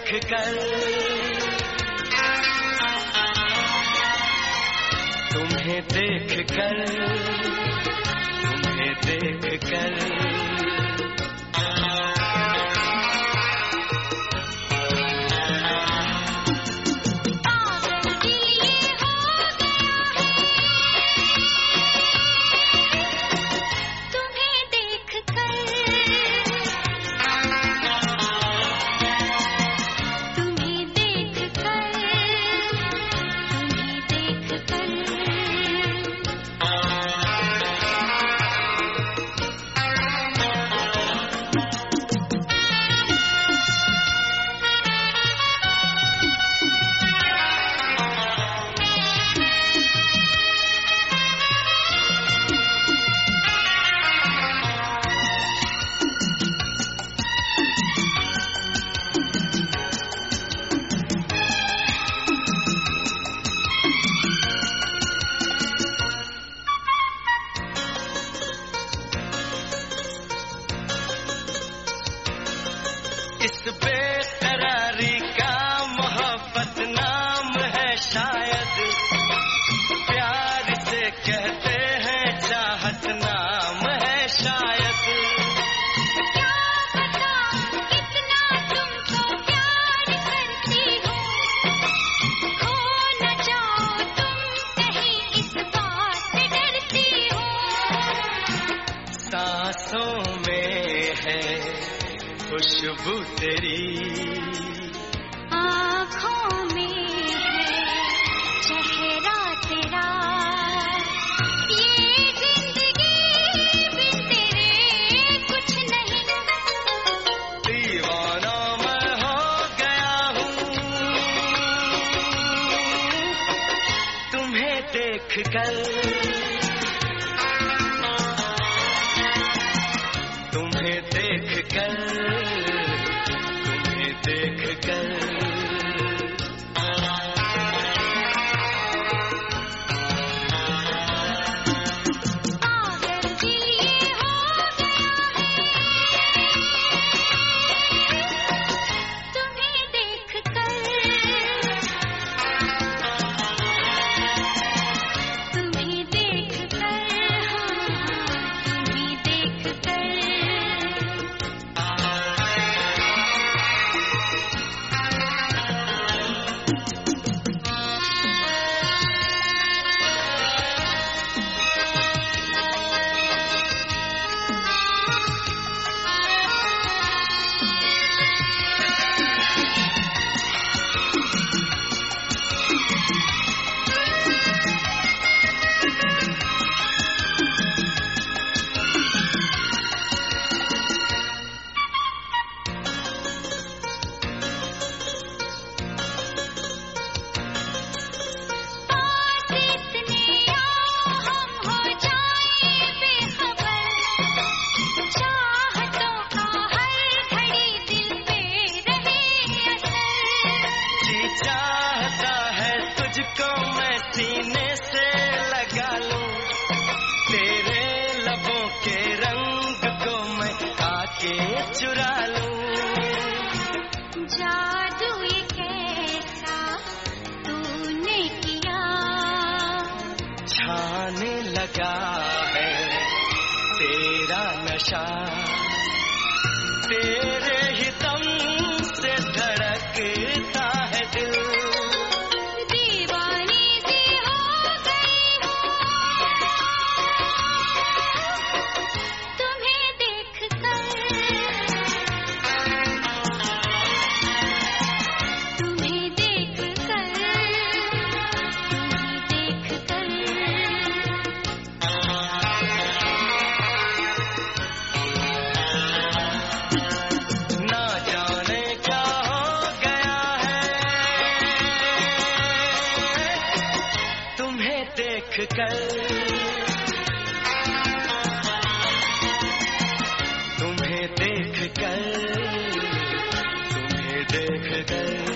देख कर, तुम्हें देख कर, तुम्हें देख कर। इस बेकरारी का मोहब्बत नाम है शायद, प्यार से कहते हैं चाहत नाम है शायद। क्या पता कितना तुमको प्यार करती हो न जाओ तुम कहीं इस बात से डरती हो। सांसों में है खुशबू तेरी, आँखों में है चेहरा तेरा, ये जिंदगी बिन तेरे कुछ नहीं। दीवाना मैं हो गया हूँ तुम्हें देख कर, तुम्हें देख कर, तुम्हें देख कर। पागल दिल ये हो गया है तुम्हें देख कर, तुम्हें देख कर, तुम्हें देख कर। सीने से लगा लूं तेरे लबों के रंग को मैं आके चुरा लूं। जादू ये कैसा तूने किया, छाने लगा है तेरा नशा, तेरे ही दम से धड़कता है दिल। देख कर तुम्हें देख कर, तुम्हें देख कर।